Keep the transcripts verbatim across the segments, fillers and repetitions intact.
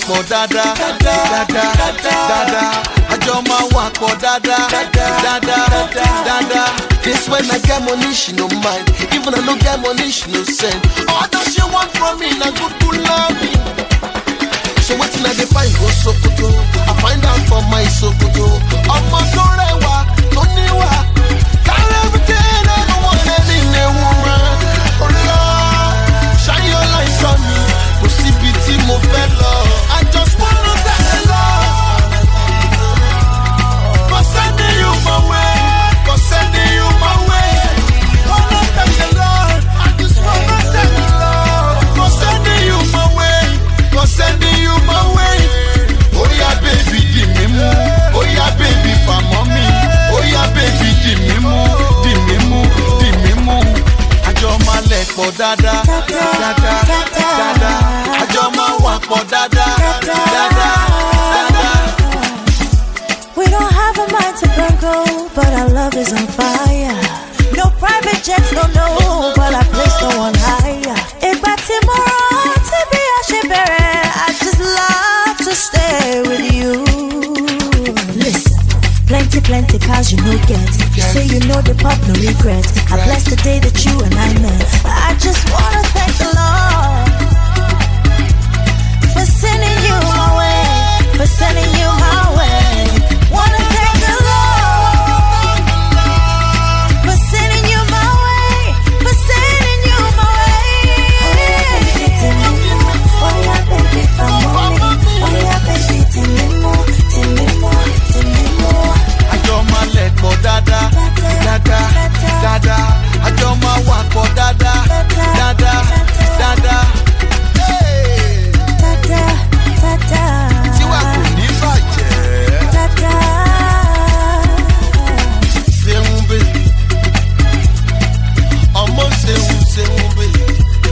pọ̀ dáadáa, dáadáa, dáadáa. Àjọ máa wà pọ̀ dáadáa, dáadáa, dáadáa. This when I get money, she no mind. Even I no get money, she no send. All that she want from me, na good to love me. So wetin I dey find go Sokoto, I find out for my Sokoto. Ọmọ tó rẹwà, tó níwà, carry everything I don't want any new woman. Oh Lord, shine your light on me. Kò síbi tí mo fẹ́ lọ. I just wanna thank the Lord for sending you my way, for sending you my way. Wanna thank the Lord, I just wanna thank the Lord for sending you my way, for sending you my way. Oh yeah, baby, di mi mú. Oh yeah, baby, fa mommy. Oh yeah, baby, di mi mú, di mi mú, di mi mú. Àjọ máa lẹ̀ pọ̀ dáadáa, dáadáa, dáadáa. Àjọ máa wà pọ̀ dáadáa, dáadáa, dáadáa. We don't have a mind to burn gold, but our love is on fire. No private jets, no, no, but our place no one higher. Ìgbà tí mo rántí bí a ṣe bẹ̀rẹ̀, I just love to stay with you. Listen, plenty, plenty cars you no get. You say you know the pop, no regret. I bless the day that you and I met. I just wanna thank the Lord for sending you my way, for sending you my way. Wanna thank the Lord for sending you my way, for sending you my way. Oh yeah, baby, for mommy. Oh yeah, baby, tell me more, tell me more, tell me more. Àjọ máa lẹ̀ pọ̀ dáadáa, dáadáa, dáadáa. Àjọ máa wà pọ̀ dáadáa, dáadáa, dáadáa. Hey! Da da da. Tiwa kò ní bàjẹ́. Da da. Ṣeun baby, ọmọ ṣeun ṣeun baby.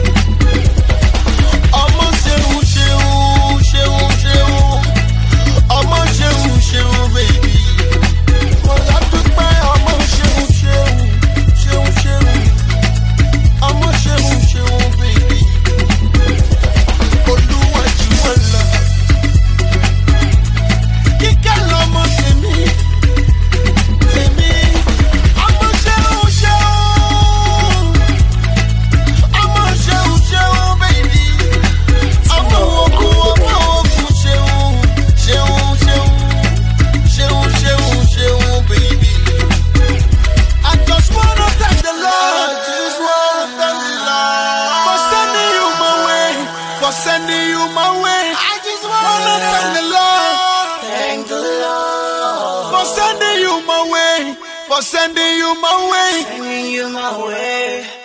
Ọmọ ṣeun ṣeun ṣeun ṣeun. Ọmọ ṣeun ṣeun baby. Mo yà dúpẹ́ ọmọ ṣeun ṣeun ṣeun ṣeun. Ọmọ ṣeun ṣeun baby. Olúwa jù wọ́n lọ. Kíkẹ́ lọmọ tèmi, tèmi. Ọmọ ṣeun ṣeun. Ọmọ ṣeun ṣeun baby. Ọmọ ogun ọmọ ogun ṣeun ṣeun ṣeun. Ṣeun ṣeun ṣeun baby. I just wanna thank the Lord. I just wanna thank the Lord for sending you my way, for sending you my way. I just wanna thank the Lord, thank the Lord for sending you my way, for sending you my way, sending you my way.